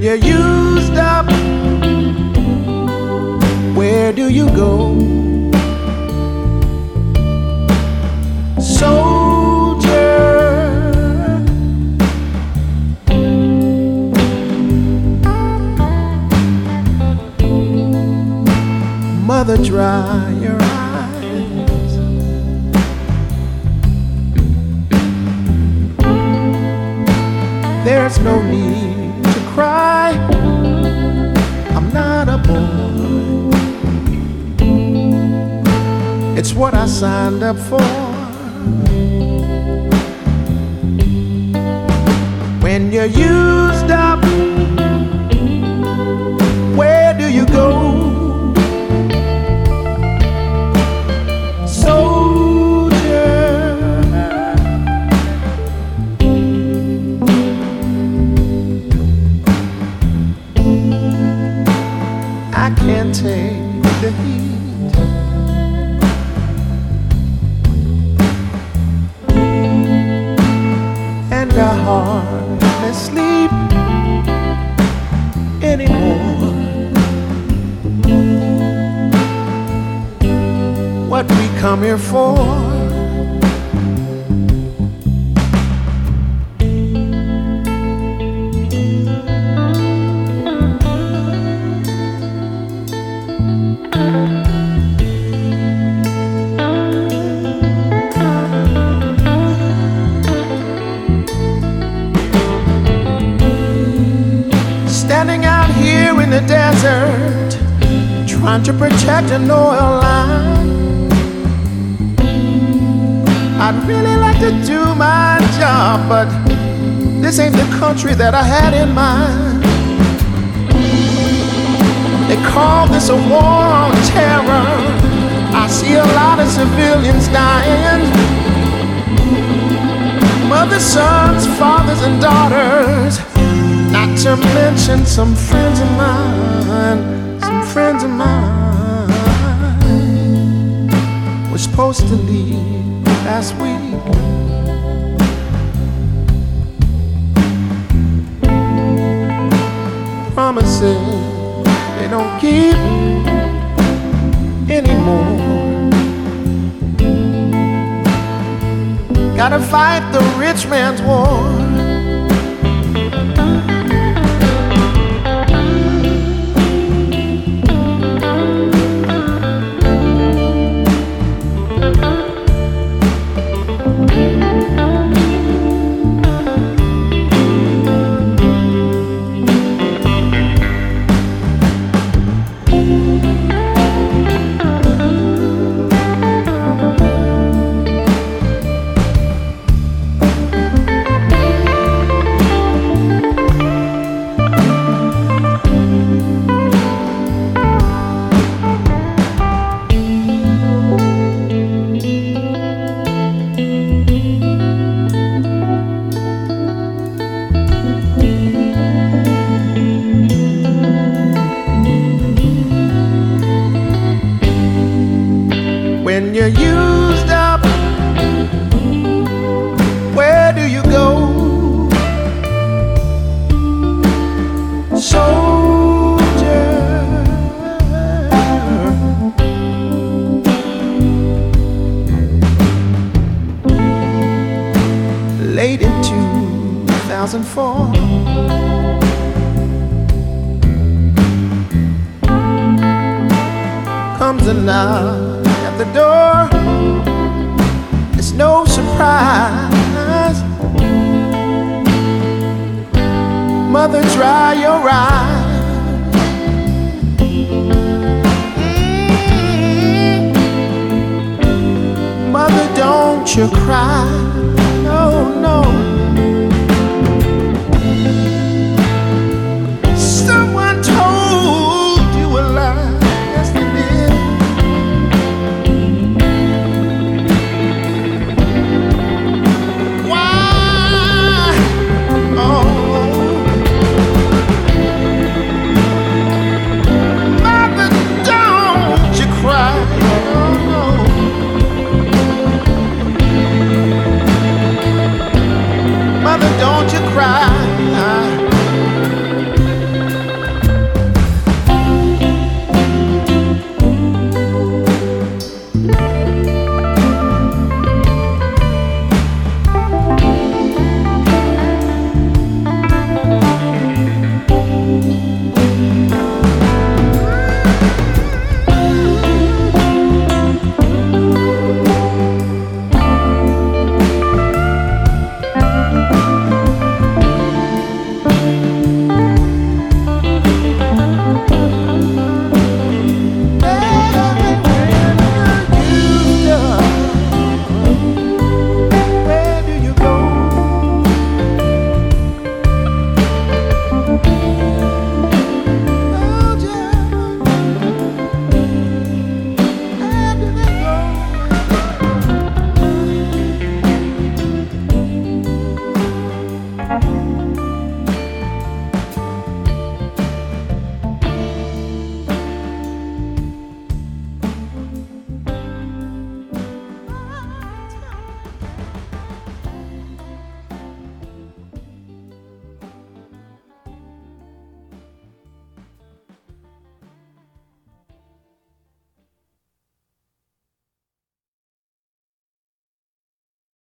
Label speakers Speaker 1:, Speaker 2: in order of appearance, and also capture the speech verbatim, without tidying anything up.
Speaker 1: you're used up, where do you go? Soldier, mother, dry your eyes. There's no need to cry, I'm not a boy. It's what I signed up for. When you're used up, where do you go? I can't take the heat, and I hardly sleep anymore. What we come here for? Standing out here in the desert, trying to protect an oil line. I'd really like to do my job, but this ain't the country that I had in mind. They call this a war on terror. I see a lot of civilians dying. Mothers, sons, fathers, and daughters. Not to mention some friends of mine, some friends of mine were supposed to leave last week. Promises they don't keep anymore. Gotta fight the rich man's war. When you're used up, where do you go? Soldier, late in two thousand four, comes a knock the door. It's no surprise. Mother, dry your eyes. Mm-hmm. Mother, don't you cry.